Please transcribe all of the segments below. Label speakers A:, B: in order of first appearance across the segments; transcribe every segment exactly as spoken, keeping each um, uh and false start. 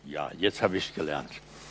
A: Ja, jetzt habe ich es gelernt.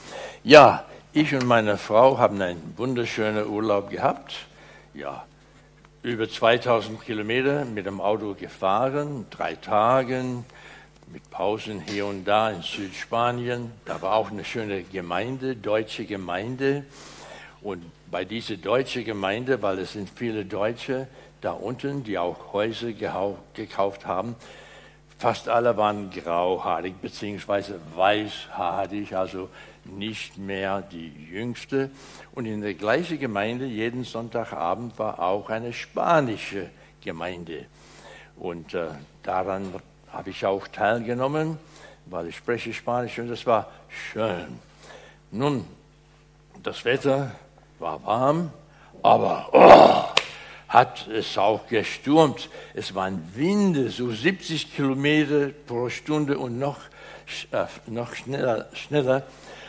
A: Ja, ich und meine Frau haben einen wunderschönen Urlaub gehabt. Ja, über zweitausend Kilometer mit dem Auto gefahren, drei Tagen, mit Pausen hier und da in Südspanien. Da war auch eine schöne Gemeinde, deutsche Gemeinde. Und bei dieser deutschen Gemeinde, weil es sind viele Deutsche da unten, die auch Häuser gekauft haben, fast alle waren grauhaarig bzw. weißhaarig, also nicht mehr die Jüngste. Und in der gleichen Gemeinde, jeden Sonntagabend, war auch eine spanische Gemeinde. Und äh, daran habe ich auch teilgenommen, weil ich spreche Spanisch und das war schön. Nun, das Wetter war warm, aber oh, hat es auch gestürmt. Es waren Winde, so siebzig Kilometer pro Stunde und noch, äh, noch schneller, schneller.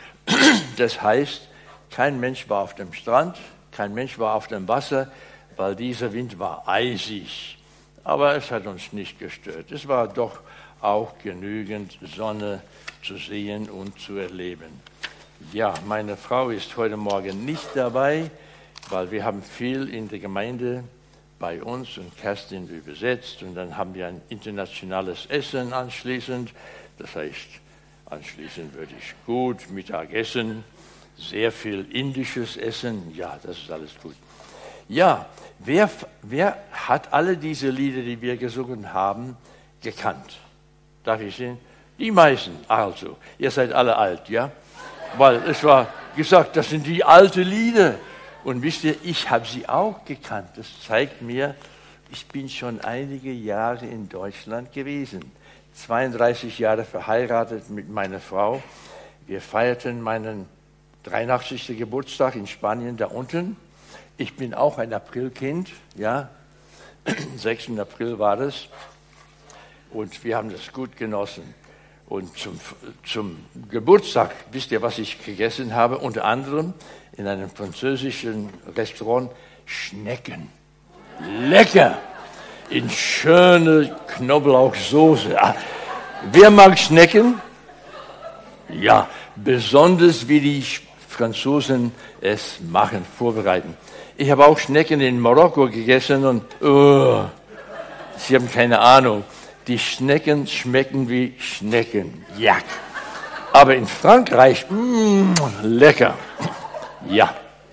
A: Das heißt, kein Mensch war auf dem Strand, kein Mensch war auf dem Wasser, weil dieser Wind war eisig. Aber es hat uns nicht gestört. Es war doch auch genügend Sonne zu sehen und zu erleben. Ja, meine Frau ist heute Morgen nicht dabei, weil wir haben viel in der Gemeinde bei uns und Kerstin übersetzt. Und dann haben wir ein internationales Essen anschließend. Das heißt, anschließend würde ich gut Mittagessen, sehr viel indisches Essen. Ja, das ist alles gut. Ja, wer, wer hat alle diese Lieder, die wir gesungen haben, gekannt? Darf ich sehen? Die meisten. Also, ihr seid alle alt, ja? Weil es war gesagt, das sind die alten Lieder. Und wisst ihr, ich habe sie auch gekannt. Das zeigt mir, ich bin schon einige Jahre in Deutschland gewesen. zweiunddreißig Jahre verheiratet mit meiner Frau. Wir feierten meinen dreiundachtzigsten Geburtstag in Spanien da unten. Ich bin auch ein Aprilkind, ja. sechsten April war es. Und wir haben das gut genossen. Und zum, zum Geburtstag, wisst ihr, was ich gegessen habe? Unter anderem in einem französischen Restaurant Schnecken. Lecker! In schöne Knoblauchsoße. Ah, wer mag Schnecken? Ja, besonders wie die Franzosen es machen, vorbereiten. Ich habe auch Schnecken in Marokko gegessen und oh, Sie haben keine Ahnung. Die Schnecken schmecken wie Schnecken. Ja. Aber in Frankreich, mh, lecker. Ja.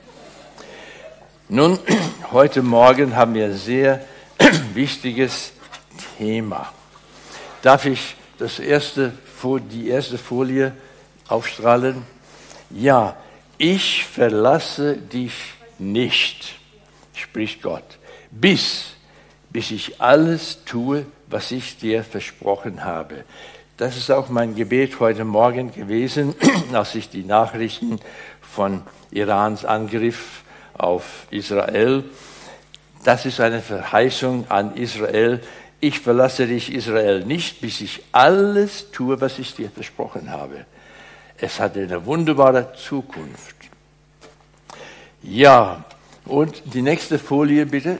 A: Nun, heute Morgen haben wir ein sehr wichtiges Thema. Darf ich das erste, die erste Folie aufstrahlen? Ja, ich verlasse dich nicht, spricht Gott, bis, bis ich alles tue, was ich dir versprochen habe. Das ist auch mein Gebet heute Morgen gewesen, als ich die Nachrichten von Irans Angriff auf Israel. Das ist eine Verheißung an Israel. Ich verlasse dich, Israel, nicht, bis ich alles tue, was ich dir versprochen habe. Es hat eine wunderbare Zukunft. Ja, und die nächste Folie bitte.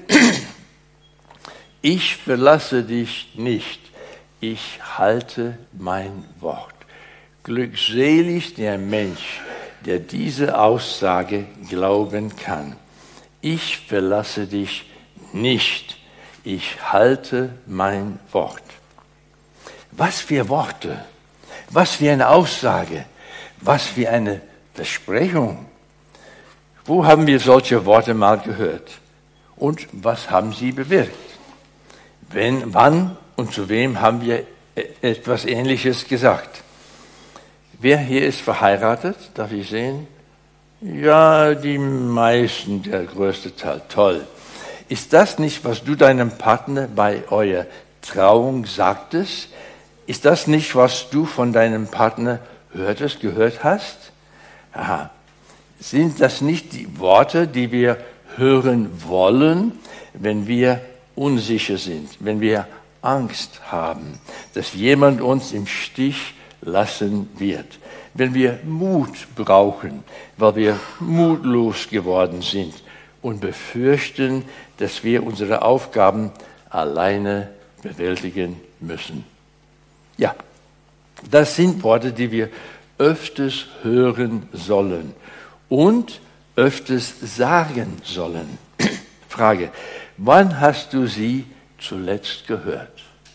A: Ich verlasse dich nicht, ich halte mein Wort. Glückselig der Mensch, der diese Aussage glauben kann. Ich verlasse dich nicht, ich halte mein Wort. Was für Worte, was für eine Aussage, was für eine Versprechung. Wo haben wir solche Worte mal gehört? Und was haben sie bewirkt? Wenn, wann und zu wem haben wir etwas Ähnliches gesagt? Wer hier ist verheiratet? Darf ich sehen? Ja, die meisten, der größte Teil. Toll. Ist das nicht, was du deinem Partner bei eurer Trauung sagtest? Ist das nicht, was du von deinem Partner hörtest, gehört hast? Aha. Sind das nicht die Worte, die wir hören wollen, wenn wir unsicher sind, wenn wir Angst haben, dass jemand uns im Stich lassen wird, wenn wir Mut brauchen, weil wir mutlos geworden sind und befürchten, dass wir unsere Aufgaben alleine bewältigen müssen. Ja, das sind Worte, die wir öfters hören sollen und öfters sagen sollen. Frage, wann hast du sie zuletzt gehört?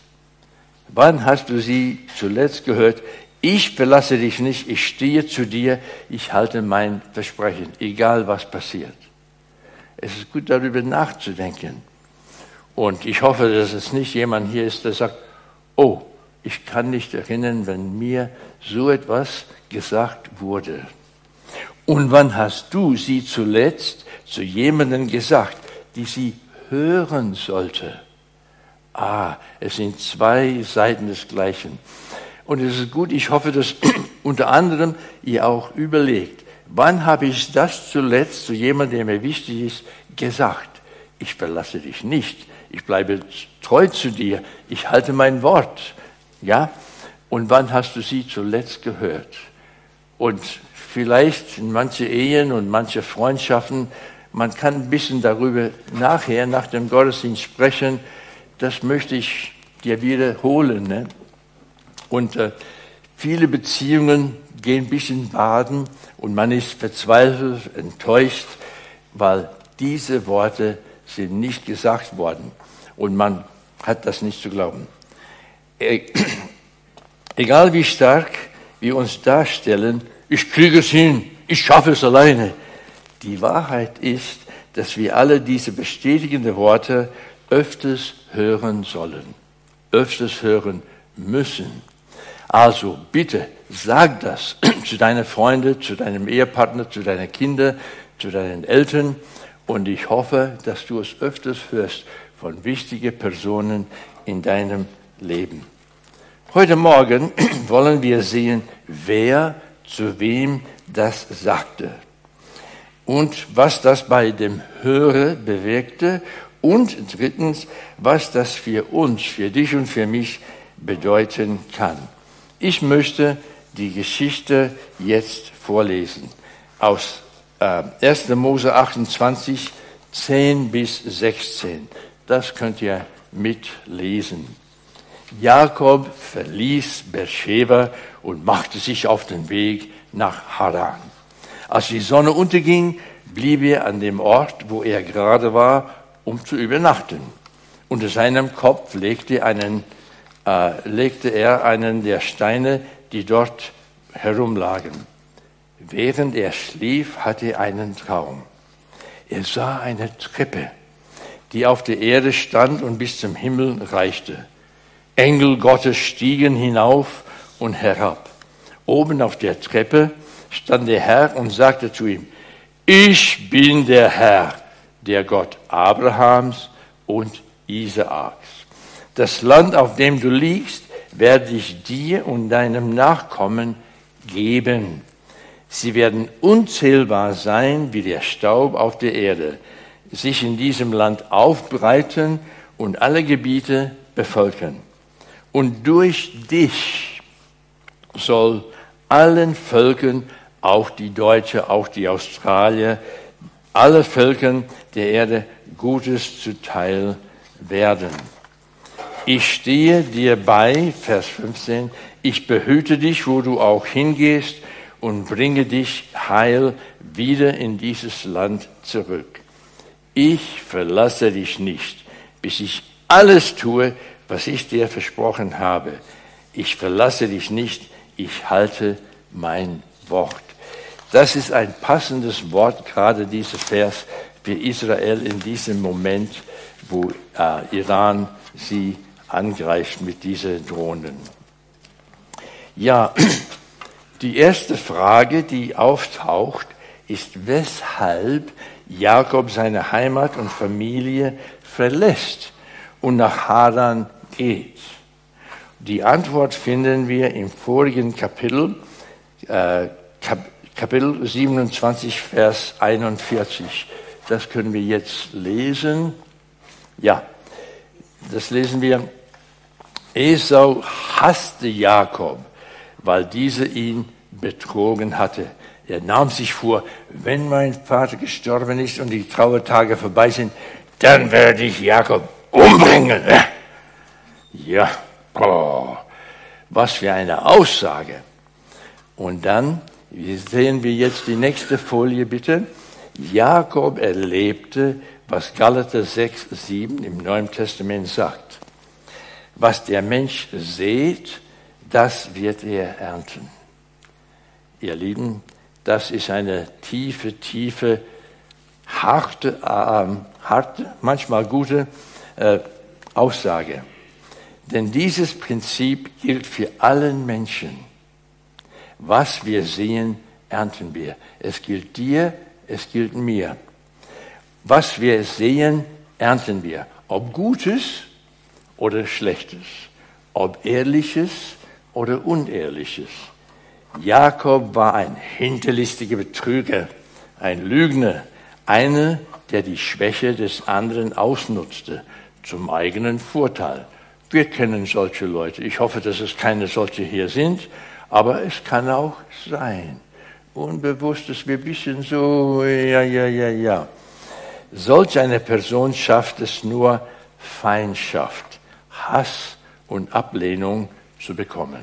A: Wann hast du sie zuletzt gehört? Ich verlasse dich nicht, ich stehe zu dir, ich halte mein Versprechen, egal was passiert. Es ist gut, darüber nachzudenken. Und ich hoffe, dass es nicht jemand hier ist, der sagt, oh, ich kann nicht erinnern, wenn mir so etwas gesagt wurde. Und wann hast du sie zuletzt zu jemandem gesagt, die sie hören sollte? Ah, es sind zwei Seiten des Gleichen. Und es ist gut, ich hoffe, dass unter anderem ihr auch überlegt, wann habe ich das zuletzt zu jemandem, der mir wichtig ist, gesagt? Ich verlasse dich nicht, ich bleibe treu zu dir, ich halte mein Wort. Ja? Und wann hast du sie zuletzt gehört? Und vielleicht in manche Ehen und manche Freundschaften, man kann ein bisschen darüber nachher, nach dem Gottesdienst sprechen, das möchte ich dir wiederholen. Ne? Und äh, viele Beziehungen gehen ein bisschen baden und man ist verzweifelt, enttäuscht, weil diese Worte sind nicht gesagt worden und man hat das nicht zu glauben. E- Egal wie stark wir uns darstellen, ich kriege es hin, ich schaffe es alleine. Die Wahrheit ist, dass wir alle diese bestätigenden Worte öfters hören sollen, öfters hören müssen. Also bitte, sag das zu deinen Freunden, zu deinem Ehepartner, zu deinen Kindern, zu deinen Eltern. Und ich hoffe, dass du es öfters hörst von wichtigen Personen in deinem Leben. Heute Morgen wollen wir sehen, wer zu wem das sagte und was das bei dem Hörer bewirkte und drittens, was das für uns, für dich und für mich bedeuten kann. Ich möchte die Geschichte jetzt vorlesen aus äh, erster Mose achtundzwanzig, zehn bis sechzehn. Das könnt ihr mitlesen. Jakob verließ Beersheba und machte sich auf den Weg nach Haran. Als die Sonne unterging, blieb er an dem Ort, wo er gerade war, um zu übernachten. Unter seinem Kopf legte, einen, äh, legte er einen der Steine, die dort herumlagen. Während er schlief, hatte er einen Traum. Er sah eine Treppe, die auf der Erde stand und bis zum Himmel reichte. Engel Gottes stiegen hinauf und herab. Oben auf der Treppe stand der Herr und sagte zu ihm, ich bin der Herr, der Gott Abrahams und Isaaks. Das Land, auf dem du liegst, werde ich dir und deinem Nachkommen geben. Sie werden unzählbar sein wie der Staub auf der Erde, sich in diesem Land aufbreiten und alle Gebiete bevölkern. Und durch dich soll allen Völkern, auch die Deutschen, auch die Australier, alle Völkern der Erde Gutes zuteil werden. Ich stehe dir bei, Vers fünfzehn, ich behüte dich, wo du auch hingehst und bringe dich heil wieder in dieses Land zurück. Ich verlasse dich nicht, bis ich alles tue, was ich dir versprochen habe. Ich verlasse dich nicht, ich halte mein Wort. Das ist ein passendes Wort, gerade dieser Vers für Israel in diesem Moment, wo äh, Iran sie angreift mit diesen Drohnen. Ja, die erste Frage, die auftaucht, ist, weshalb Jakob seine Heimat und Familie verlässt und nach Haran geht. Die Antwort finden wir im vorigen Kapitel, äh, Kap Kapitel siebenundzwanzig, Vers einundvierzig. Das können wir jetzt lesen. Ja, das lesen wir. Esau hasste Jakob, weil dieser ihn betrogen hatte. Er nahm sich vor, wenn mein Vater gestorben ist und die Trauertage vorbei sind, dann werde ich Jakob umbringen. Ja, oh, was für eine Aussage. Und dann sehen wir jetzt die nächste Folie bitte. Jakob erlebte, was Galater sechs, sieben im Neuen Testament sagt. Was der Mensch sät, das wird er ernten. Ihr Lieben, das ist eine tiefe, tiefe, harte, äh, harte manchmal gute äh, Aussage. Denn dieses Prinzip gilt für allen Menschen. Was wir sehen, ernten wir. Es gilt dir, es gilt mir. Was wir sehen, ernten wir. Ob Gutes oder Schlechtes. Ob Ehrliches oder Unehrliches. Jakob war ein hinterlistiger Betrüger, ein Lügner, einer, der die Schwäche des anderen ausnutzte, zum eigenen Vorteil. Wir kennen solche Leute. Ich hoffe, dass es keine solche hier sind, aber es kann auch sein. Unbewusst, dass wir ein bisschen so, ja, ja, ja, ja. Solch eine Person schafft es nur, Feindschaft, Hass und Ablehnung zu bekommen.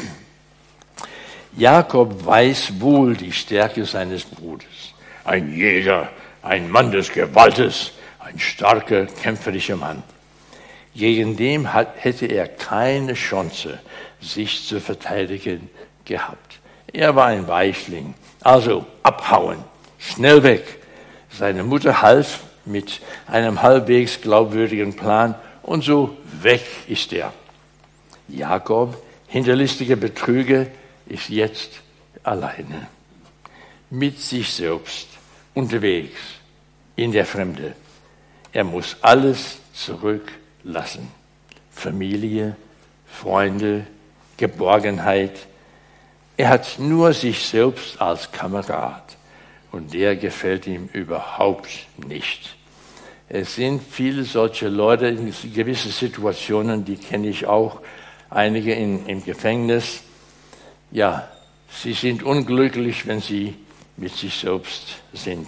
A: Jakob weiß wohl die Stärke seines Bruders. Ein Jäger, ein Mann des Gewaltes, ein starker, kämpferischer Mann. Gegen den hat, hätte er keine Chance, sich zu verteidigen gehabt. Er war ein Weichling, also abhauen, schnell weg. Seine Mutter half mit einem halbwegs glaubwürdigen Plan und so weg ist er. Jakob, hinterlistiger Betrüger, ist jetzt alleine, mit sich selbst, unterwegs, in der Fremde. Er muss alles zurücklassen. Familie, Freunde, Geborgenheit. Er hat nur sich selbst als Kamerad und der gefällt ihm überhaupt nicht. Es sind viele solche Leute in gewissen Situationen, die kenne ich auch, einige in, im Gefängnis. Ja, sie sind unglücklich, wenn sie mit sich selbst sind.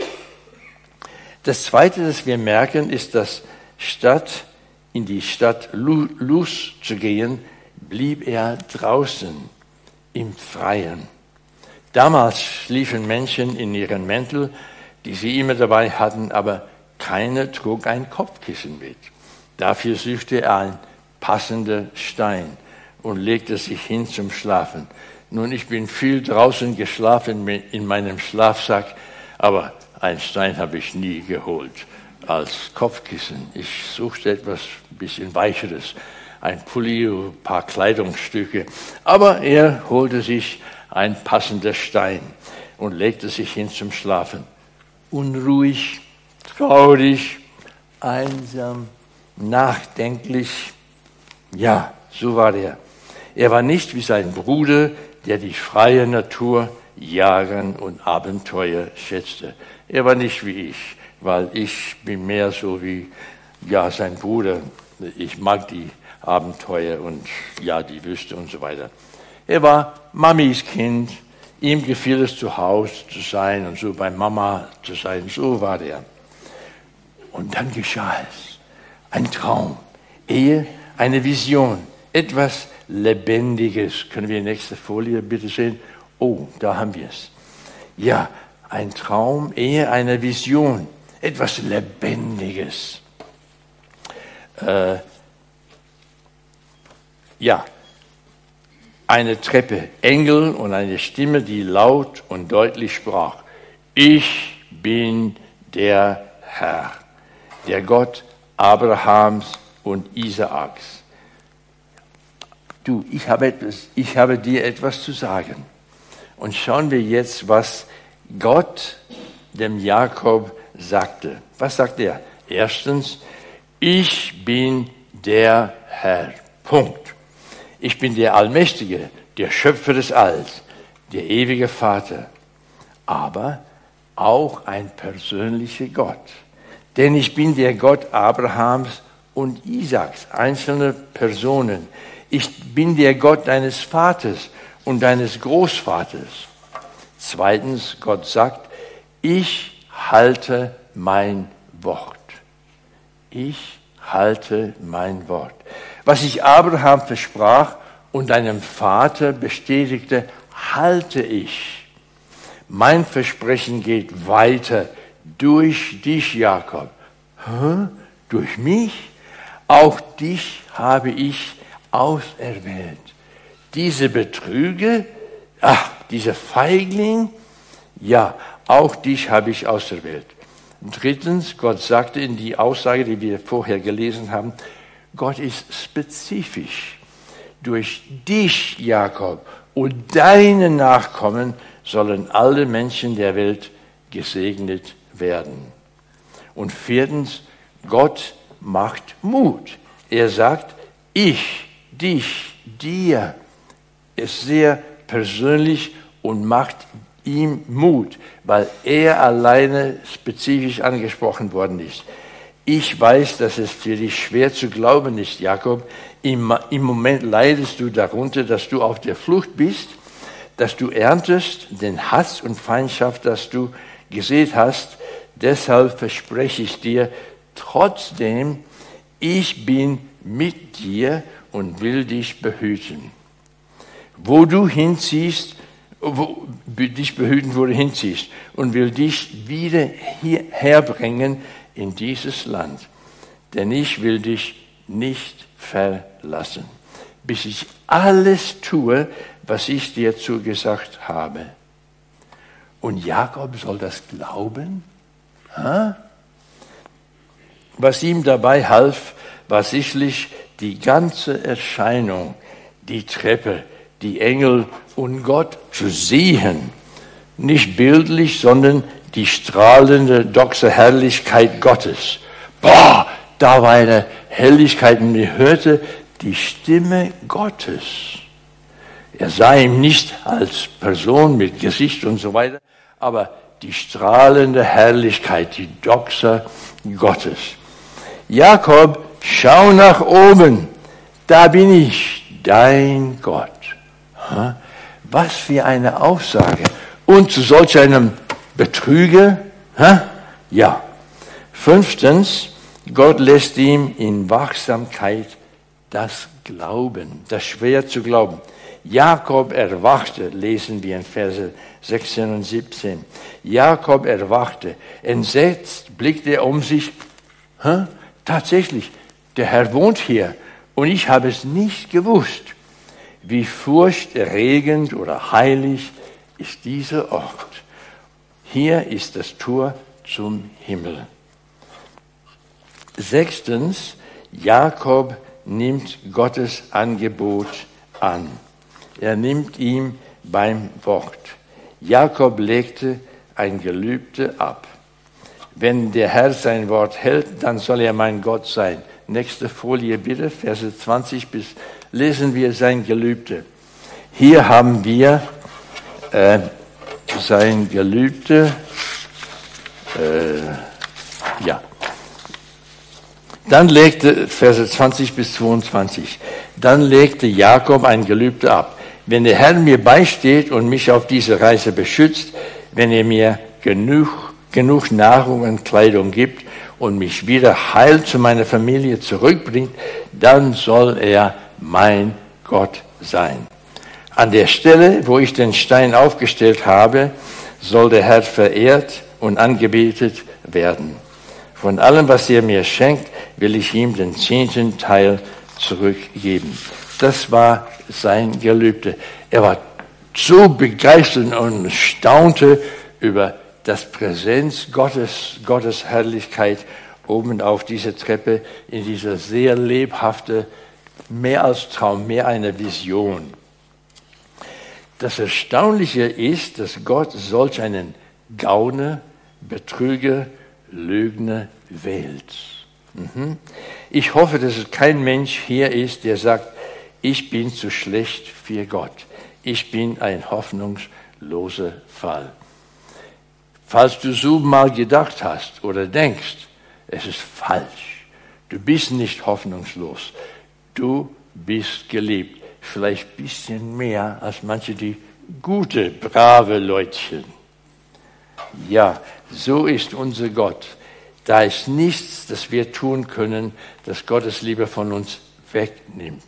A: Das Zweite, das wir merken, ist, dass statt in die Stadt Luz zu gehen, blieb er draußen im Freien. Damals schliefen Menschen in ihren Mäntel, die sie immer dabei hatten, aber keiner trug ein Kopfkissen mit. Dafür suchte er einen passenden Stein und legte sich hin zum Schlafen. Nun, ich bin viel draußen geschlafen in meinem Schlafsack, aber einen Stein habe ich nie geholt als Kopfkissen. Ich suchte etwas ein bisschen Weicheres, ein Pulli, ein paar Kleidungsstücke. Aber er holte sich ein passender Stein und legte sich hin zum Schlafen. Unruhig, traurig, einsam, nachdenklich. Ja, so war er. Er war nicht wie sein Bruder, der die freie Natur, Jagen und Abenteuer schätzte. Er war nicht wie ich, weil ich bin mehr so wie ja sein Bruder. Ich mag die Abenteuer und ja die Wüste und so weiter. Er war Mamis Kind. Ihm gefiel es, zu Hause zu sein und so bei Mama zu sein. So war er. Und dann geschah es. Ein Traum, Ehe, eine Vision, etwas Lebendiges. Können wir die nächste Folie bitte sehen? Oh, da haben wir es. Ja, ein Traum, Ehe, eine Vision, etwas Lebendiges. Äh, ja, eine Treppe, Engel und eine Stimme, die laut und deutlich sprach. Ich bin der Herr, der Gott Abrahams und Isaaks. Du, ich habe etwas, ich habe dir etwas zu sagen. Und schauen wir jetzt, was Gott dem Jakob sagte. Was sagt er? Erstens, ich bin der Herr. Punkt. Ich bin der Allmächtige, der Schöpfer des Alls, der ewige Vater, aber auch ein persönlicher Gott. Denn ich bin der Gott Abrahams und Isaaks, einzelne Personen. Ich bin der Gott deines Vaters und deines Großvaters. Zweitens, Gott sagt, ich halte mein Wort. Ich halte mein Wort. Was ich Abraham versprach und deinem Vater bestätigte, halte ich. Mein Versprechen geht weiter durch dich, Jakob. Hä? Durch mich? Auch dich habe ich auserwählt. Diese Betrüger, ach, dieser Feigling, ja, auch dich habe ich auserwählt. Drittens, Gott sagte in die Aussage, die wir vorher gelesen haben, Gott ist spezifisch. Durch dich, Jakob, und deine Nachkommen sollen alle Menschen der Welt gesegnet werden. Und viertens, Gott macht Mut. Er sagt, ich, dich, dir, ist sehr persönlich und macht ihm Mut, weil er alleine spezifisch angesprochen worden ist. Ich weiß, dass es für dich schwer zu glauben ist, Jakob. Im, im Moment leidest du darunter, dass du auf der Flucht bist, dass du erntest den Hass und Feindschaft, das du gesät hast. Deshalb verspreche ich dir trotzdem, ich bin mit dir und will dich behüten. Wo du hinziehst, wo, dich behüten, wo du hinziehst und will dich wieder hierher bringen in dieses Land. Denn ich will dich nicht verlassen, bis ich alles tue, was ich dir zugesagt habe. Und Jakob soll das glauben? Ha? Was ihm dabei half, war sicherlich die ganze Erscheinung, die Treppe, die Engel und Gott zu sehen. Nicht bildlich, sondern die strahlende Doxa-Herrlichkeit Gottes. Boah, da war eine Herrlichkeit und er hörte die Stimme Gottes. Er sah ihn nicht als Person mit Gesicht und so weiter, aber die strahlende Herrlichkeit, die Doxa Gottes. Jakob, schau nach oben, da bin ich, dein Gott. Was für eine Aussage. Und zu solch einem Betrüger? Ja. Fünftens, Gott lässt ihm in Wachsamkeit das Glauben, das schwer zu glauben. Jakob erwachte, lesen wir in Verse sechzehn und siebzehn. Jakob erwachte, entsetzt blickte er um sich. Hä? Tatsächlich, der Herr wohnt hier und ich habe es nicht gewusst. Wie furchterregend oder heilig ist dieser Ort. Hier ist das Tor zum Himmel. Sechstens, Jakob nimmt Gottes Angebot an. Er nimmt ihm beim Wort. Jakob legte ein Gelübde ab. Wenn der Herr sein Wort hält, dann soll er mein Gott sein. Nächste Folie bitte, Verse zwanzig bis, lesen wir sein Gelübde. Hier haben wir äh, sein Gelübde. Äh, ja. Dann legte, Verse zwanzig bis zweiundzwanzig, dann legte Jakob ein Gelübde ab. Wenn der Herr mir beisteht und mich auf diese Reise beschützt, wenn er mir genug, genug Nahrung und Kleidung gibt und mich wieder heil zu meiner Familie zurückbringt, dann soll er mein Gott sein. An der Stelle, wo ich den Stein aufgestellt habe, soll der Herr verehrt und angebetet werden. Von allem, was er mir schenkt, will ich ihm den zehnten Teil zurückgeben. Das war sein Gelübde. Er war so begeistert und staunte über das Präsenz Gottes, Gottes Herrlichkeit oben auf dieser Treppe in dieser sehr lebhafte, mehr als Traum, mehr eine Vision. Das Erstaunliche ist, dass Gott solch einen Gauner, Betrüger, Lügner wählt. Mhm. Ich hoffe, dass es kein Mensch hier ist, der sagt, ich bin zu schlecht für Gott. Ich bin ein hoffnungsloser Fall. Falls du so mal gedacht hast oder denkst, es ist falsch. Du bist nicht hoffnungslos. Du bist geliebt. Vielleicht ein bisschen mehr als manche die gute, brave Leutchen. Ja, so ist unser Gott. Da ist nichts, das wir tun können, das Gottes Liebe von uns wegnimmt.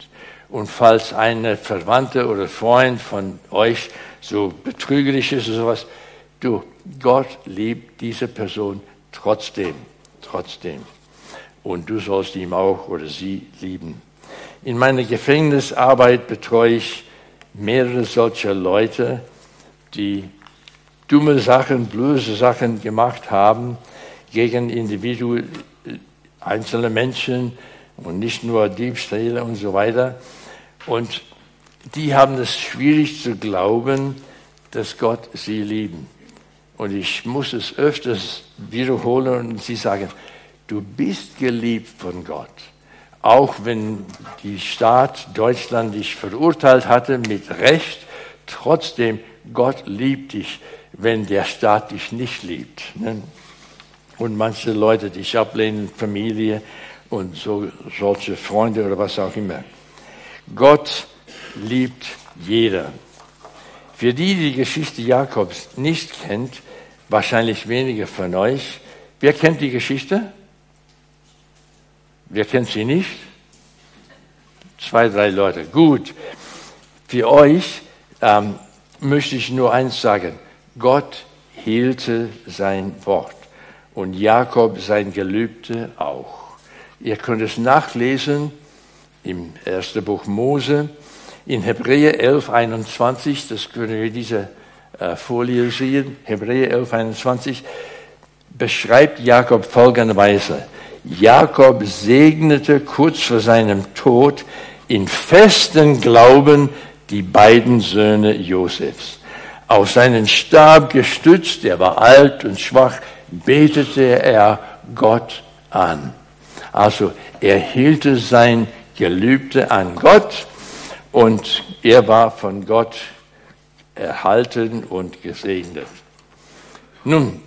A: Und falls eine Verwandte oder Freund von euch so betrügerisch ist oder sowas, du, Gott liebt diese Person trotzdem, trotzdem. Und du sollst ihn auch oder sie lieben. In meiner Gefängnisarbeit betreue ich mehrere solcher Leute, die dumme Sachen, böse Sachen gemacht haben gegen Individuen, einzelne Menschen und nicht nur Diebstähle und so weiter. Und die haben es schwierig zu glauben, dass Gott sie lieben. Und ich muss es öfters wiederholen und sie sagen, du bist geliebt von Gott. Auch wenn die Staat Deutschland dich verurteilt hatte, mit Recht, trotzdem, Gott liebt dich, wenn der Staat dich nicht liebt. Und manche Leute dich ablehnen, Familie und so, solche Freunde oder was auch immer. Gott liebt jeder. Für die, die die Geschichte Jakobs nicht kennt, wahrscheinlich wenige von euch, wer kennt die Geschichte? Wer kennt sie nicht? Zwei, drei Leute. Gut. Für euch ähm, möchte ich nur eins sagen. Gott hielte sein Wort und Jakob sein Gelübde auch. Ihr könnt es nachlesen im ersten Buch Mose, in Hebräer elf, einundzwanzig, das können wir diese äh, Folie sehen, Hebräer elf, einundzwanzig, beschreibt Jakob folgenderweise. Jakob segnete kurz vor seinem Tod in festen Glauben die beiden Söhne Josefs. Auf seinen Stab gestützt, er war alt und schwach, betete er Gott an. Also er hielt sein Gelübde an Gott und er war von Gott erhalten und gesegnet. Nun,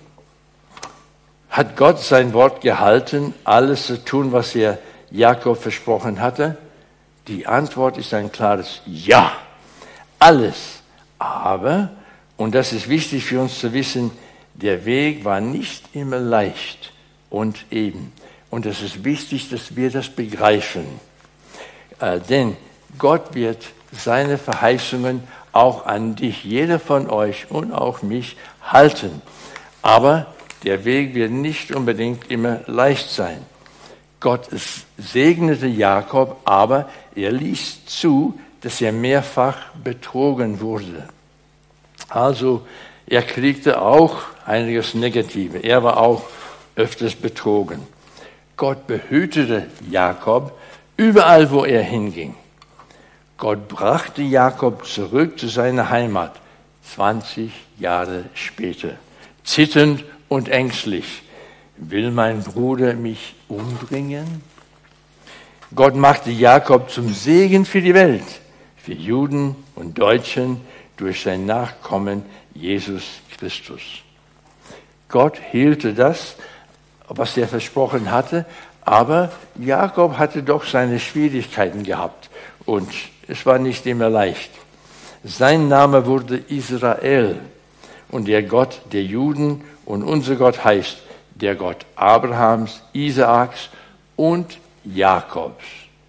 A: hat Gott sein Wort gehalten, alles zu tun, was er Jakob versprochen hatte? Die Antwort ist ein klares Ja. Alles. Aber, und das ist wichtig für uns zu wissen, der Weg war nicht immer leicht und eben. Und es ist wichtig, dass wir das begreifen. Äh, denn Gott wird seine Verheißungen auch an dich, jeder von euch und auch mich, halten. Aber der Weg wird nicht unbedingt immer leicht sein. Gott segnete Jakob, aber er ließ zu, dass er mehrfach betrogen wurde. Also er kriegte auch einiges Negative. Er war auch öfters betrogen. Gott behütete Jakob überall, wo er hinging. Gott brachte Jakob zurück zu seiner Heimat, zwanzig Jahre später, zitternd und ängstlich. Will mein Bruder mich umbringen? Gott machte Jakob zum Segen für die Welt, für Juden und Deutschen durch sein Nachkommen Jesus Christus. Gott hielte das, was er versprochen hatte, aber Jakob hatte doch seine Schwierigkeiten gehabt und es war nicht immer leicht. Sein Name wurde Israel und der Gott der Juden und unser Gott heißt der Gott Abrahams, Isaaks und Jakobs.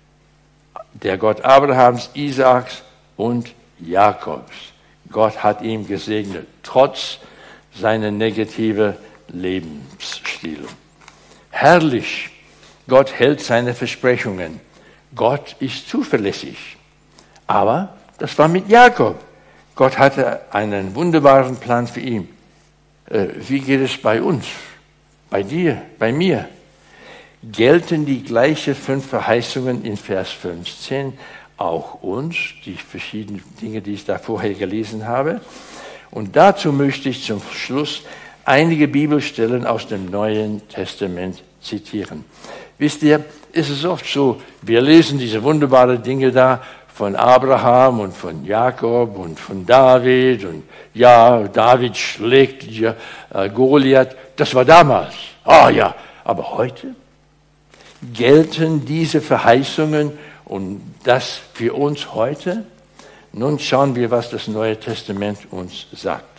A: Der Gott Abrahams, Isaaks und Jakobs. Gott hat ihn gesegnet, trotz seiner negativen Lebensstil. Herrlich, Gott hält seine Versprechungen. Gott ist zuverlässig. Aber das war mit Jakob. Gott hatte einen wunderbaren Plan für ihn. Äh, wie geht es bei uns? Bei dir, bei mir? Gelten die gleichen fünf Verheißungen in Vers fünfzehn auch uns, die verschiedenen Dinge, die ich da vorher gelesen habe? Und dazu möchte ich zum Schluss einige Bibelstellen aus dem Neuen Testament zitieren. Wisst ihr, ist es oft so, wir lesen diese wunderbaren Dinge da von Abraham und von Jakob und von David und ja, David schlägt ja, äh, Goliath. Das war damals. Ah ja, aber heute gelten diese Verheißungen und das für uns heute? Nun schauen wir, was das Neue Testament uns sagt.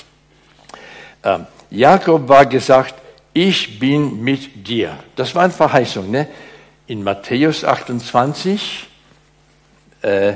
A: Ähm, Jakob war gesagt, ich bin mit dir. Das war eine Verheißung, ne? In Matthäus achtundzwanzig, äh,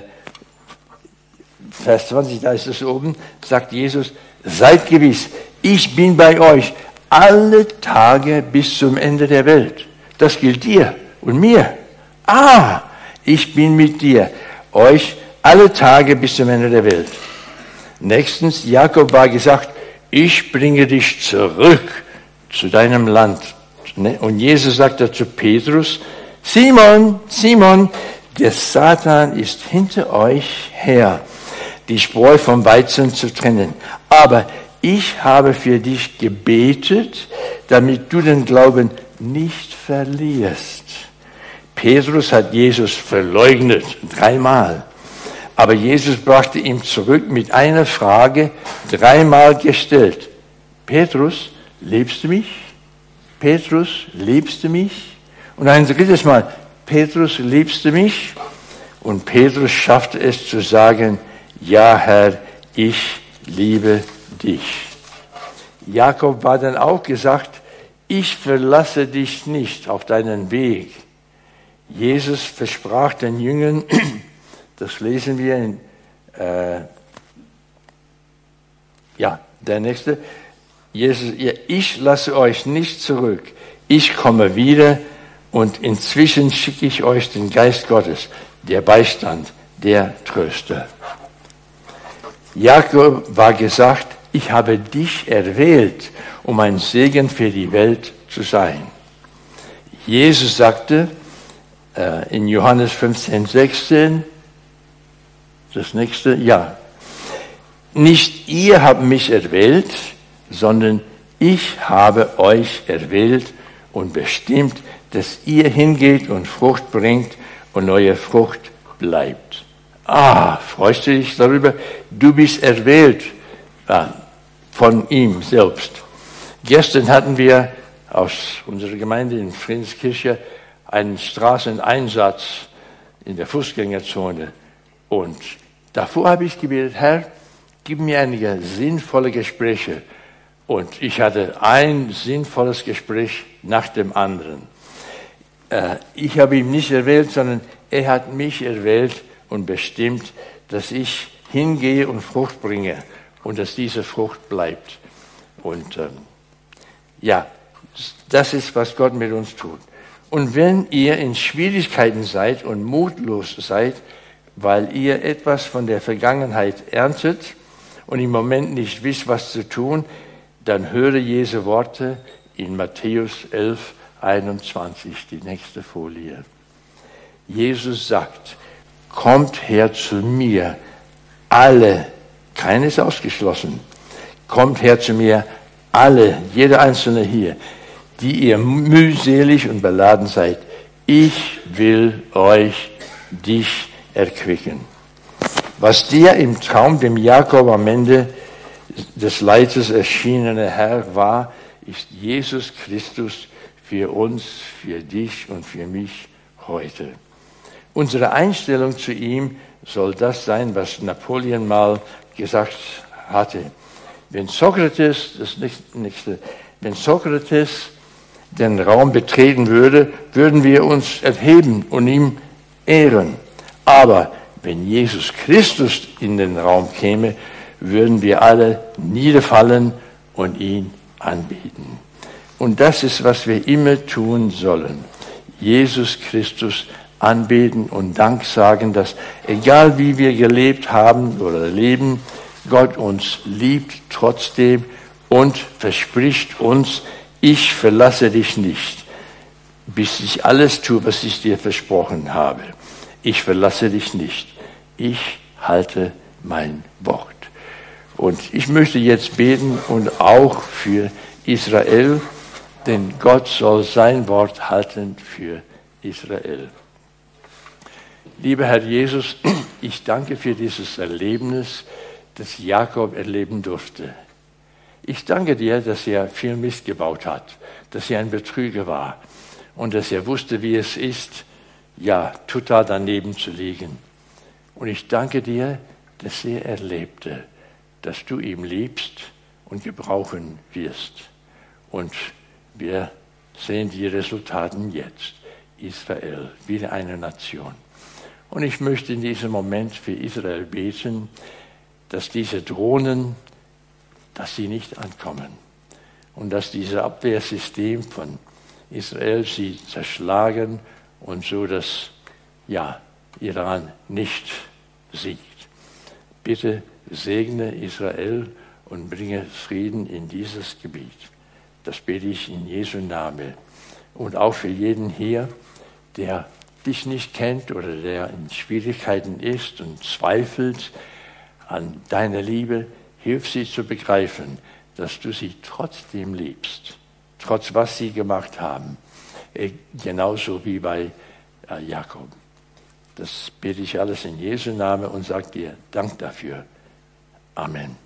A: Vers zwanzig, da ist es oben, sagt Jesus, seid gewiss, ich bin bei euch alle Tage bis zum Ende der Welt. Das gilt dir und mir. Ah, ich bin mit dir, euch alle Tage bis zum Ende der Welt. Nächstens, Jakob war gesagt, ich bringe dich zurück zu deinem Land. Und Jesus sagte zu Petrus, Simon, Simon, der Satan ist hinter euch her, die Spreu vom Weizen zu trennen. Aber ich habe für dich gebetet, damit du den Glauben nicht verlierst. Petrus hat Jesus verleugnet, dreimal. Aber Jesus brachte ihn zurück mit einer Frage, dreimal gestellt. Petrus, liebst du mich? Petrus, liebst du mich? Und ein drittes Mal, Petrus, liebst du mich? Und Petrus schaffte es zu sagen, ja Herr, ich liebe dich. Jakob war dann auch gesagt, ich verlasse dich nicht auf deinen Weg. Jesus versprach den Jüngern, das lesen wir in, äh, ja, der nächste, Jesus, ich lasse euch nicht zurück, ich komme wieder und inzwischen schicke ich euch den Geist Gottes, der Beistand, der Tröster. Jakob war gesagt, ich habe dich erwählt, um ein Segen für die Welt zu sein. Jesus sagte äh, in Johannes fünfzehn, sechzehn, das nächste, ja, nicht ihr habt mich erwählt, sondern ich habe euch erwählt und bestimmt, dass ihr hingeht und Frucht bringt und eure Frucht bleibt. Ah, freust du dich darüber? Du bist erwählt ah, von ihm selbst. Gestern hatten wir aus unserer Gemeinde in Friedenskirche einen Straßeneinsatz in der Fußgängerzone. Und davor habe ich gebetet, Herr, gib mir einige sinnvolle Gespräche. Und ich hatte ein sinnvolles Gespräch nach dem anderen. Äh, ich habe ihn nicht erwählt, sondern er hat mich erwählt und bestimmt, dass ich hingehe und Frucht bringe und dass diese Frucht bleibt. Und ähm, ja, das ist, was Gott mit uns tut. Und wenn ihr in Schwierigkeiten seid und mutlos seid, weil ihr etwas von der Vergangenheit erntet und im Moment nicht wisst, was zu tun, dann höre Jesu Worte in Matthäus elf, einundzwanzig, die nächste Folie. Jesus sagt, kommt her zu mir, alle, keines ausgeschlossen, kommt her zu mir, alle, jeder Einzelne hier, die ihr mühselig und beladen seid. Ich will euch, dich erquicken. Was der im Traum dem Jakob am Ende des Leites erschienene Herr war, ist Jesus Christus für uns, für dich und für mich heute. Unsere Einstellung zu ihm soll das sein, was Napoleon mal gesagt hatte. Wenn Sokrates, das nächste, wenn Sokrates den Raum betreten würde, würden wir uns erheben und ihm ehren. Aber wenn Jesus Christus in den Raum käme, würden wir alle niederfallen und ihn anbeten. Und das ist, was wir immer tun sollen. Jesus Christus anbeten und Dank sagen, dass egal wie wir gelebt haben oder leben, Gott uns liebt trotzdem und verspricht uns, ich verlasse dich nicht, bis ich alles tue, was ich dir versprochen habe. Ich verlasse dich nicht. Ich halte mein Wort. Und ich möchte jetzt beten und auch für Israel, denn Gott soll sein Wort halten für Israel. Lieber Herr Jesus, ich danke für dieses Erlebnis, das Jakob erleben durfte. Ich danke dir, dass er viel Mist gebaut hat, dass er ein Betrüger war und dass er wusste, wie es ist, ja, total daneben zu liegen. Und ich danke dir, dass er erlebte, dass du ihn liebst und gebrauchen wirst. Und wir sehen die Resultate jetzt. Israel, wieder eine Nation. Und ich möchte in diesem Moment für Israel beten, dass diese Drohnen, dass sie nicht ankommen und dass dieses Abwehrsystem von Israel sie zerschlagen und so, dass ja, Iran nicht siegt. Bitte segne Israel und bringe Frieden in dieses Gebiet. Das bete ich in Jesu Namen. Und auch für jeden hier, der dich nicht kennt oder der in Schwierigkeiten ist und zweifelt an deiner Liebe, hilf sie zu begreifen, dass du sie trotzdem liebst, trotz was sie gemacht haben, genauso wie bei Jakob. Das bete ich alles in Jesu Namen und sage dir Dank dafür. Amen.